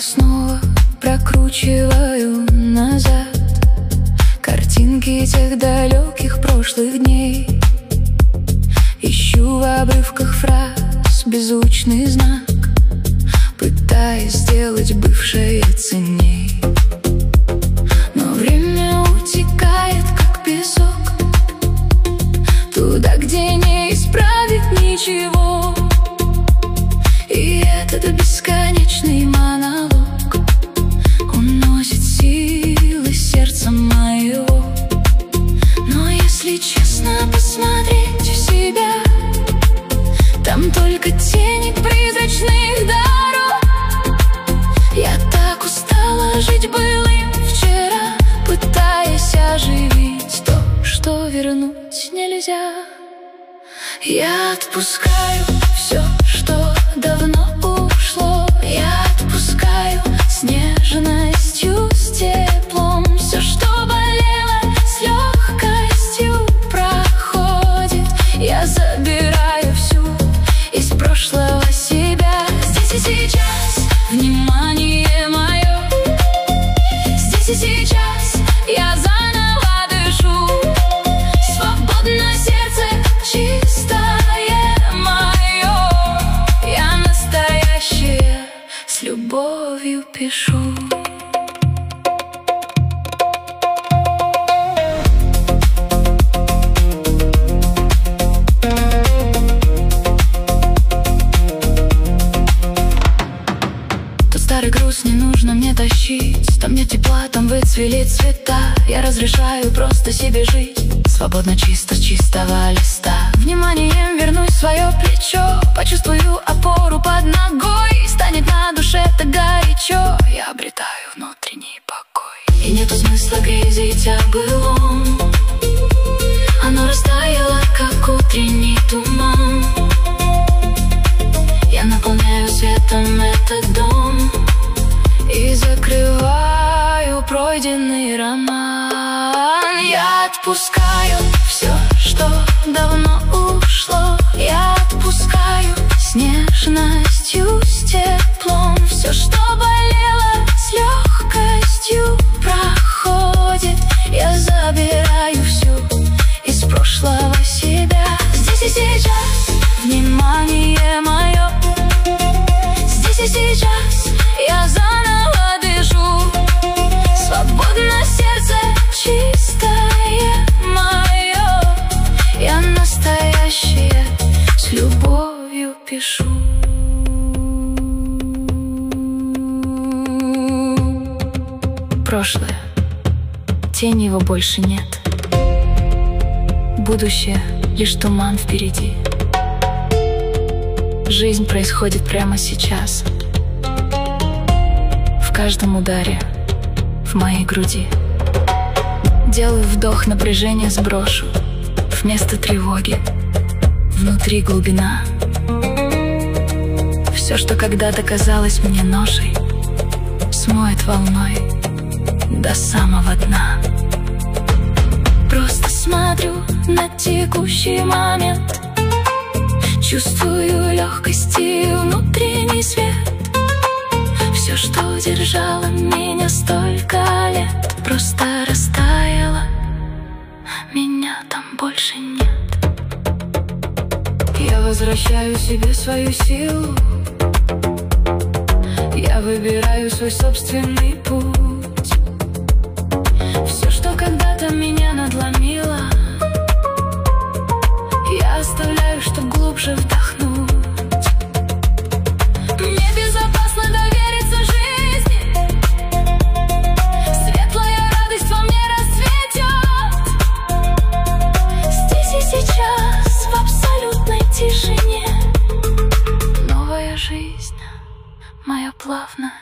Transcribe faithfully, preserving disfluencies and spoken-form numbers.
снова прокручиваю назад картинки тех далеких прошлых дней. Ищу в обрывках фраз беззвучный знак, пытаясь сделать бывшее ценней. Но время утекает, как песок, туда, где не исправить ничего. И этот бесконечный монолог уносит силы сердца моего. Но если честно посмотреть в себя, там только тени призрачных дорог. Я так устала жить былым вчера, пытаясь оживить то, что вернуть нельзя. Я отпускаю все, что давно ушло. Я отпускаю с нежностью, с теплом. Все, что болело, с легкостью проходит. Я забираю всю из прошлого себя. Здесь и сейчас внимание мое. Здесь и сейчас я заново дышу. Свободно сердце чистое мое. Я настоящее с любовью пишу. Старый груз не нужно мне тащить. Там нет тепла, там выцвели цвета. Я разрешаю просто себе жить свободно, чисто, с чистого листа. Вниманием вернусь в свое плечо, почувствую опору под ногой. Станет на душе так горячо, я обретаю внутренний покой. И нету смысла грезить о былом, оно растаяло, как утренний туман. Я наполняю светом этот дом и закрываю пройденный роман. Я отпускаю все, что давно ушло. Я отпускаю с нежностью, с теплом. Все, что болело, с легкостью проходит. Я забираю всю из прошлого себя. Здесь и сейчас внимание мое. Здесь и сейчас я заново дышу. Свободно сердце чистое мое. Я настоящее с любовью пишу. Прошлое, тени его больше нет. Будущее лишь туман впереди. Жизнь происходит прямо сейчас, в каждом ударе в моей груди. Делаю вдох, напряжение сброшу. Вместо тревоги внутри глубина. Все, что когда-то казалось мне ношей, смоет волной до самого дна. Просто смотрю на текущий момент, чувствую легкость и внутренний свет. Все, что держало меня столько лет, просто растаяло, меня там больше нет. Я возвращаю себе свою силу. Я выбираю свой собственный путь. Все, что когда-то меня надломило, я оставляю, чтоб глубже вдохнуть. Мне безопасно довериться жизни. Светлая радость во мне расцветет. Здесь и сейчас, в абсолютной тишине, новая жизнь моя плавная.